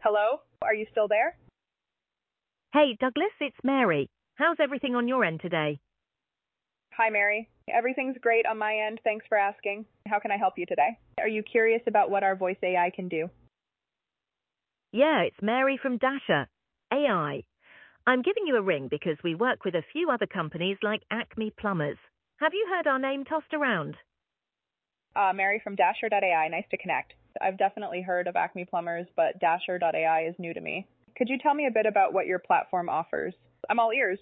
Hello? Are you still there? Hey, Douglas, it's Mary. How's everything on your end today? Hi, Mary. Everything's great on my end. Thanks for asking. How can I help you today? Are you curious about what our voice AI can do? Yeah, it's Mary from Dasher AI. I'm giving you a ring because we work with a few other companies like Acme Plumbers. Have you heard our name tossed around? Mary from Dasher.ai. Nice to connect. I've definitely heard of Acme Plumbers, but Dasher.ai is new to me. Could you tell me a bit about what your platform offers? I'm all ears.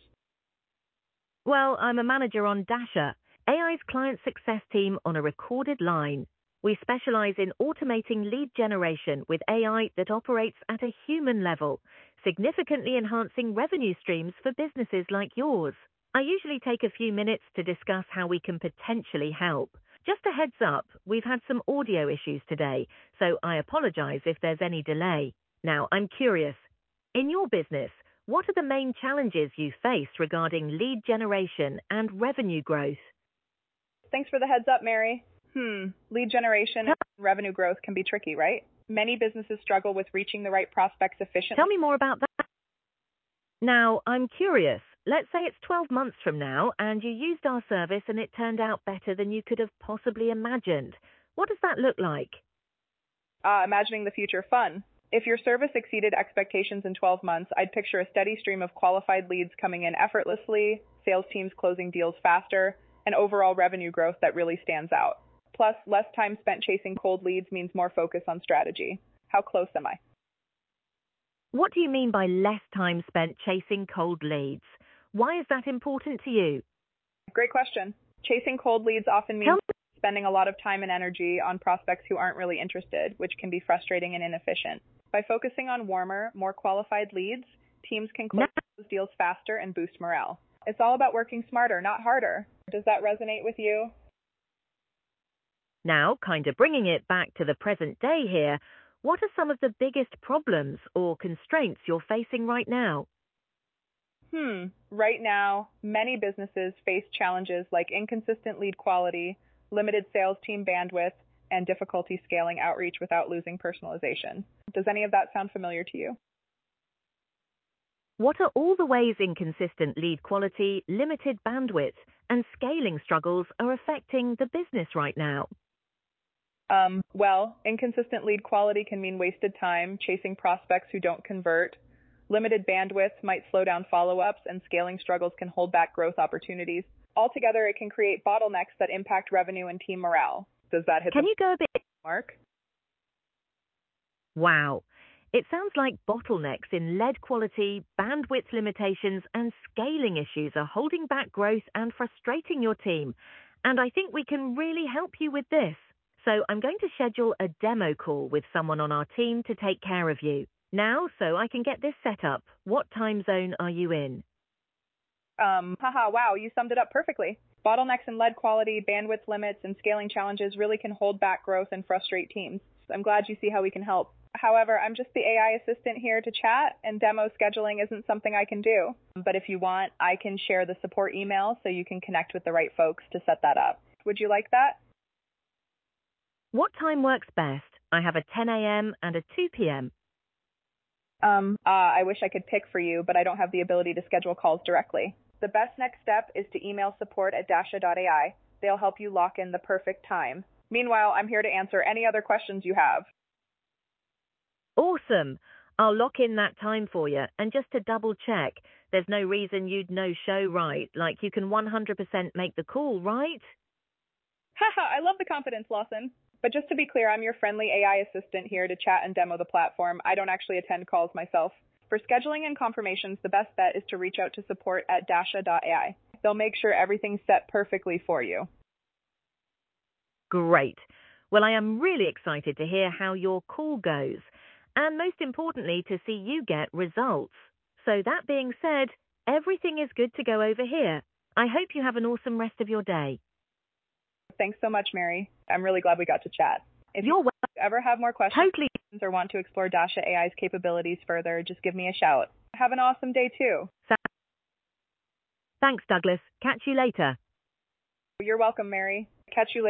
Well, I'm a manager on Dasher, AI's client success team on a recorded line. We specialize in automating lead generation with AI that operates at a human level, significantly enhancing revenue streams for businesses like yours. I usually take a few minutes to discuss how we can potentially help. Just a heads up, we've had some audio issues today, so I apologize if there's any delay. Now, I'm curious. In your business, what are the main challenges you face regarding lead generation and revenue growth? Thanks for the heads up, Mary. Lead generation and revenue growth can be tricky, right? Many businesses struggle with reaching the right prospects efficiently. Tell me more about that. Now, I'm curious. Let's say it's 12 months from now and you used our service and it turned out better than you could have possibly imagined. What does that look like? Imagining the future fun. If your service exceeded expectations in 12 months, I'd picture a steady stream of qualified leads coming in effortlessly, sales teams closing deals faster, and overall revenue growth that really stands out. Plus, less time spent chasing cold leads means more focus on strategy. How close am I? What do you mean by less time spent chasing cold leads? Why is that important to you? Great question. Chasing cold leads often means spending a lot of time and energy on prospects who aren't really interested, which can be frustrating and inefficient. By focusing on warmer, more qualified leads, teams can close deals faster and boost morale. It's all about working smarter, not harder. Does that resonate with you? Now, kind of bringing it back to the present day here, what are some of the biggest problems or constraints you're facing right now? Right now, many businesses face challenges like inconsistent lead quality, limited sales team bandwidth, and difficulty scaling outreach without losing personalization. Does any of that sound familiar to you? What are all the ways inconsistent lead quality, limited bandwidth, and scaling struggles are affecting the business right now? Well, inconsistent lead quality can mean wasted time chasing prospects who don't convert. Limited bandwidth might slow down follow-ups, and scaling struggles can hold back growth opportunities. Altogether, it can create bottlenecks that impact revenue and team morale. Does that hit Can the you go a bit? mark? Wow. It sounds like bottlenecks in lead quality, bandwidth limitations, and scaling issues are holding back growth and frustrating your team. And I think we can really help you with this. So I'm going to schedule a demo call with someone on our team to take care of you. Now, so I can get this set up, what time zone are you in? Wow, you summed it up perfectly. Bottlenecks in lead quality, bandwidth limits, and scaling challenges really can hold back growth and frustrate teams. I'm glad you see how we can help. However, I'm just the AI assistant here to chat, and demo scheduling isn't something I can do. But if you want, I can share the support email so you can connect with the right folks to set that up. Would you like that? What time works best? I have a 10 a.m. and a 2 p.m. I wish I could pick for you, but I don't have the ability to schedule calls directly. The best next step is to email support@dasha.ai. They'll help you lock in the perfect time. Meanwhile, I'm here to answer any other questions you have. Awesome. I'll lock in that time for you. And just to double check, there's no reason you'd no-show, right? Like you can 100% make the call, right? Haha, I love the confidence, Lawson. But just to be clear, I'm your friendly AI assistant here to chat and demo the platform. I don't actually attend calls myself. For scheduling and confirmations, the best bet is to reach out to support@dasha.ai. They'll make sure everything's set perfectly for you. Great. Well, I am really excited to hear how your call goes, and most importantly, to see you get results. So that being said, everything is good to go over here. I hope you have an awesome rest of your day. Thanks so much, Mary. I'm really glad we got to chat. If you ever have more questions or want to explore Dasha AI's capabilities further, just give me a shout. Have an awesome day, too. Thanks, Douglas. Catch you later. You're welcome, Mary. Catch you later.